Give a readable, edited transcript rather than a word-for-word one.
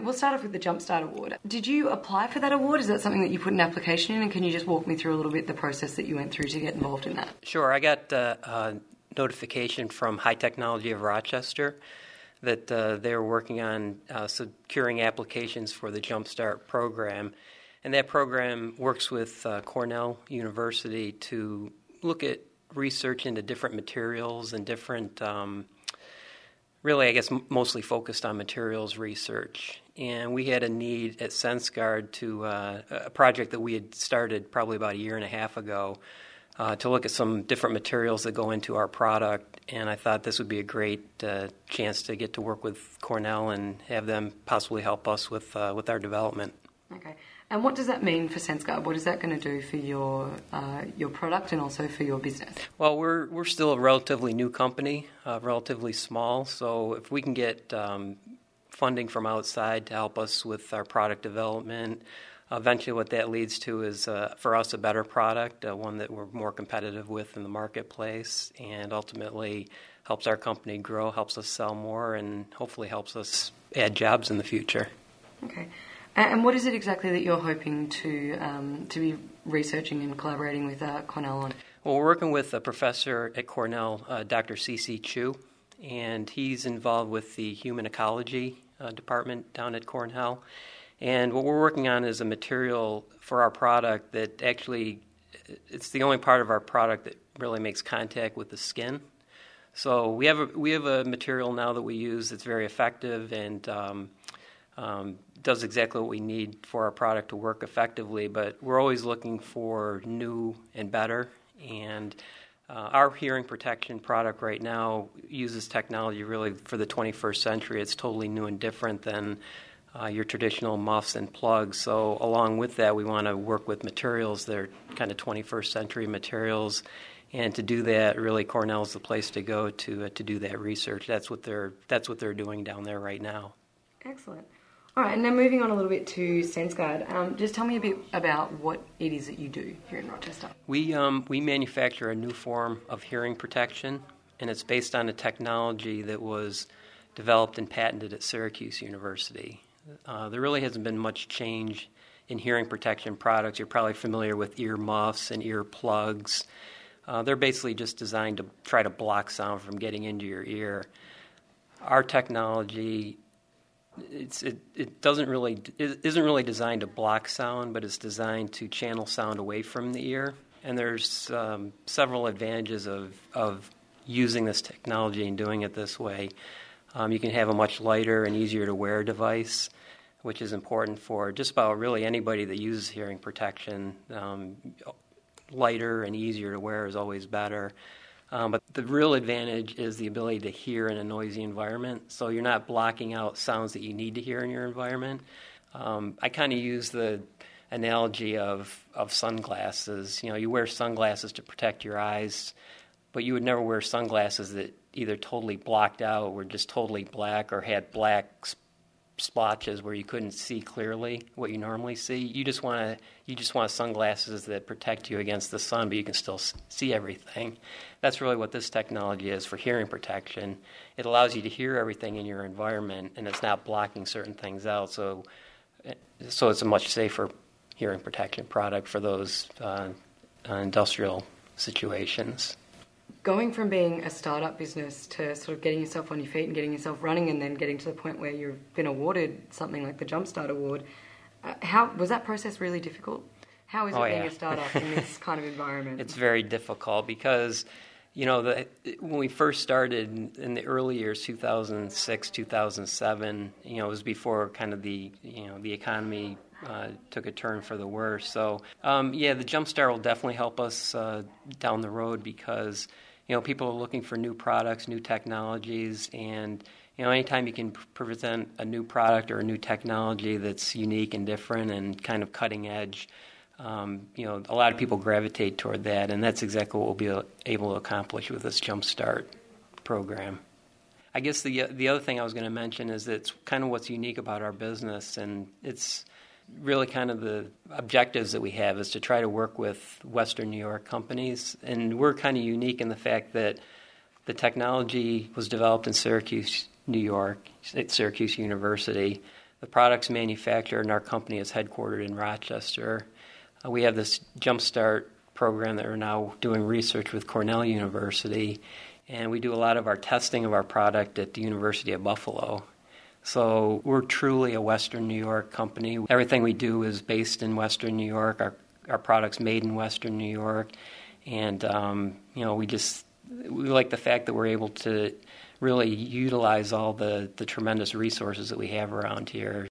we'll start off with the Jumpstart Award. Did you apply for that award? Is that something that you put an application in? And can you just walk me through a little bit the process that you went through to get involved in that? Sure. I got a notification from High Technology of Rochester that they were working on securing applications for the Jumpstart program. And that program works with Cornell University to look at research into different materials and different, really, I guess, mostly focused on materials research. And we had a need at SenseGuard to a project that we had started probably about a year and a half ago to look at some different materials that go into our product. And I thought this would be a great chance to get to work with Cornell and have them possibly help us with our development. Okay. And what does that mean for SenseGuard? What is that going to do for your product and also for your business? Well, we're still a relatively new company, relatively small. So if we can get funding from outside to help us with our product development, eventually what that leads to is, for us, a better product, one that we're more competitive with in the marketplace, and ultimately helps our company grow, helps us sell more, and hopefully helps us add jobs in the future. Okay. And what is it exactly that you're hoping to be researching and collaborating with Cornell on? Well, we're working with a professor at Cornell, Dr. C.C. Chu, and he's involved with the human ecology department down at Cornell. And what we're working on is a material for our product that actually, it's the only part of our product that really makes contact with the skin. So we have a material now that we use that's very effective and does exactly what we need for our product to work effectively, but we're always looking for new and better. And our hearing protection product right now uses technology really for the 21st century. It's totally new and different than your traditional muffs and plugs. So along with that, we want to work with materials that are kind of 21st century materials. And to do that, really, Cornell's the place to go to do that research. That's what they're doing down there right now. Excellent. All right, and now moving on a little bit to SenseGuard, just tell me a bit about what it is that you do here in Rochester. We manufacture a new form of hearing protection, and it's based on a technology that was developed and patented at Syracuse University. There really hasn't been much change in hearing protection products. You're probably familiar with ear muffs and ear plugs. They're basically just designed to try to block sound from getting into your ear. Our technology it isn't really designed to block sound, but it's designed to channel sound away from the ear. And there's several advantages of using this technology and doing it this way. You can have a much lighter and easier to wear device, which is important for just about really anybody that uses hearing protection. Lighter and easier to wear is always better. But the real advantage is the ability to hear in a noisy environment. So you're not blocking out sounds that you need to hear in your environment. I kind of use the analogy of sunglasses. You know, you wear sunglasses to protect your eyes, but you would never wear sunglasses that either totally blocked out, were just totally black, or had black splotches where you couldn't see clearly what you normally see. You just want sunglasses that protect you against the sun, but you can still see everything. That's really what this technology is for hearing protection. It allows you to hear everything in your environment, and it's not blocking certain things out. So it's a much safer hearing protection product for those industrial situations. Going from being a startup business to sort of getting yourself on your feet and getting yourself running, and then getting to the point where you've been awarded something like the Jumpstart Award, how was that process really difficult? How is it being a startup in this kind of environment? It's very difficult because, you know, when we first started in the early years, 2006, 2007, you know, it was before kind of the economy took a turn for the worse. So, the Jumpstart will definitely help us down the road because, you know, people are looking for new products, new technologies, and, you know, anytime you can present a new product or a new technology that's unique and different and kind of cutting edge, you know, a lot of people gravitate toward that, and that's exactly what we'll be able to accomplish with this Jumpstart program. I guess the other thing I was going to mention is that it's kind of what's unique about our business, and it's really kind of the objectives that we have is to try to work with Western New York companies. And we're kind of unique in the fact that the technology was developed in Syracuse, New York, at Syracuse University. the product's manufactured and our company is headquartered in Rochester. We have this Jumpstart program that we're now doing research with Cornell University, and we do a lot of our testing of our product at the University of Buffalo. So we're truly a Western New York company. Everything we do is based in Western New York. Our product's made in Western New York, and we like the fact that we're able to really utilize all the tremendous resources that we have around here.